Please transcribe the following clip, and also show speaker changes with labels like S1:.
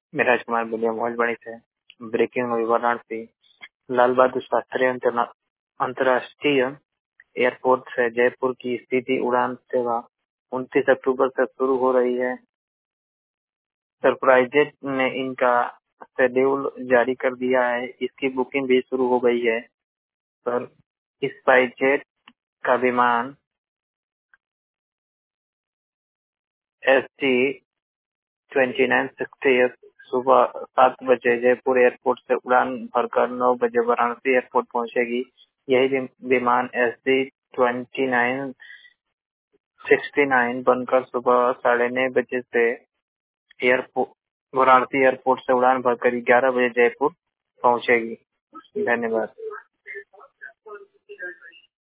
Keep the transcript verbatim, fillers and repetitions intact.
S1: मैं राजकुमार बोलिया मौजवाड़ी से। Breaking news Varanasi. Lal Bahadur Shastri अंतरना- अंतर्राष्ट्रीय एयरपोर्ट से जयपुर की सीधी उड़ान सेवा उनतीस अक्टूबर से शुरू हो रही है। सरप्राइजेट ने इनका शेड्यूल जारी कर दिया है। इसकी बुकिंग भी शुरू हो गई है। पर स्पाइसजेट का विमान S T twenty nine sixty सुबह सात बजे जयपुर एयरपोर्ट से उड़ान भरकर नौ बजे वाराणसी एयरपोर्ट पहुंचेगी। यही विम- विमान S D twenty nine sixty nine बनकर सुबह साढ़े नौ बजे से एयरपोर्ट वाराणसी एयरपोर्ट से उड़ान भरकर ग्यारह बजे जयपुर पहुंचेगी। धन्यवाद।